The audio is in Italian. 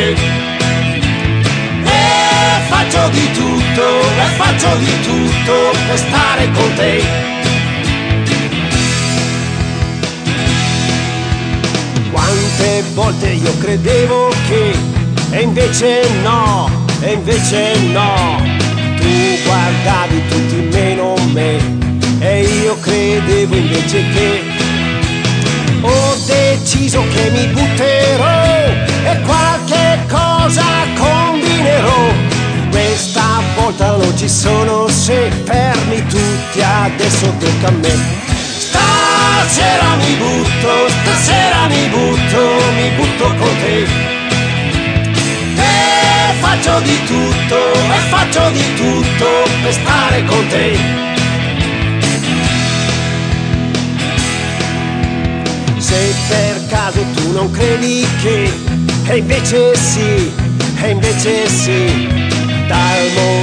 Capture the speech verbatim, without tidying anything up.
te. E faccio di tutto, e faccio di tutto per stare con te. Quante volte io credevo che, e invece no, e invece no. Tu guardavi tutti meno me, e io credevo invece che ho deciso che mi butterò e qualche cosa combinerò. Questa volta non ci sono se, fermi tutti, adesso tocca a me. Stasera mi butto, stasera mi butto, mi butto con te. E faccio di tutto, e faccio di tutto per stare con te. Se per caso tu non credi che, e invece sì, e invece sì, dal momento